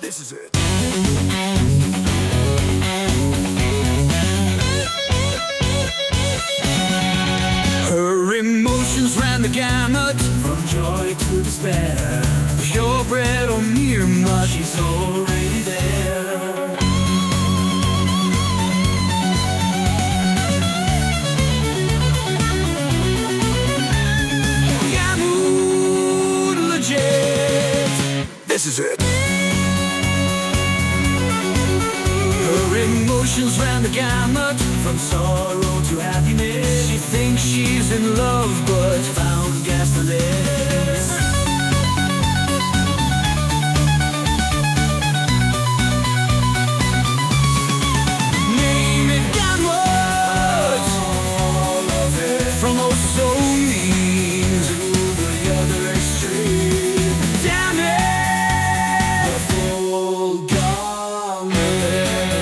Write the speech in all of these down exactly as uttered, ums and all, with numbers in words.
This is it. Her emotions ran the gamut, from joy to despair, purebred or mere mud. she's already there. Gamut legit. This is it. Her emotions ran the gamut, From sorrow to happiness, she thinks she's in love but found gasoline. name it gamut. All of it From oh so mean to the other extreme. damn it. The full gamut.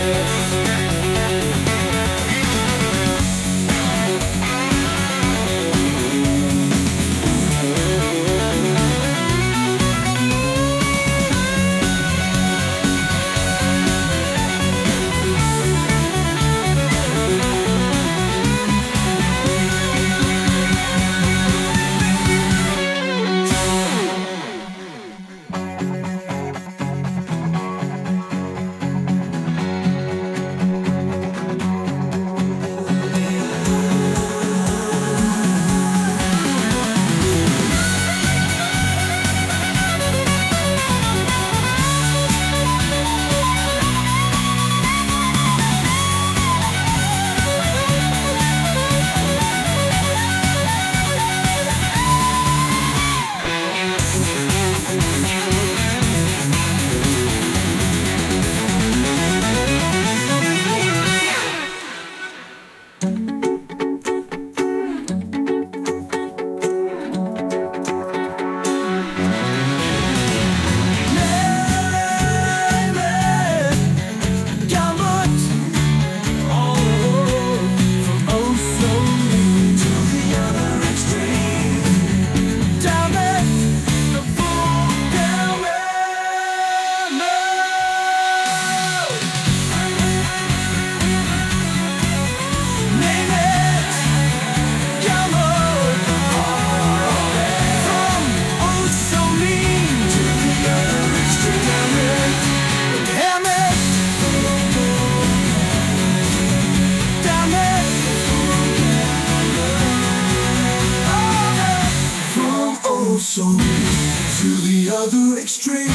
So to the other extreme.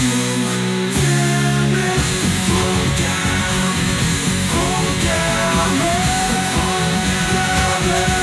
Damn it, fall down, fall down, fall down.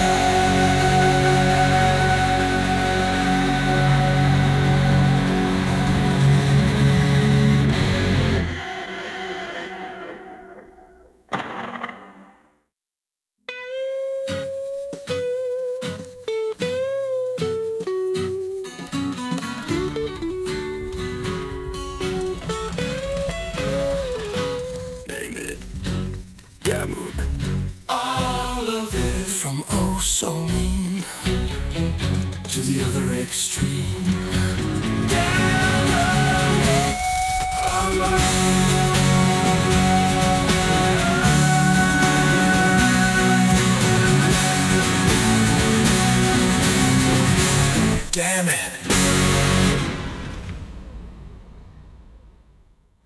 Name it gamut. All of it From oh so mean to the other extreme.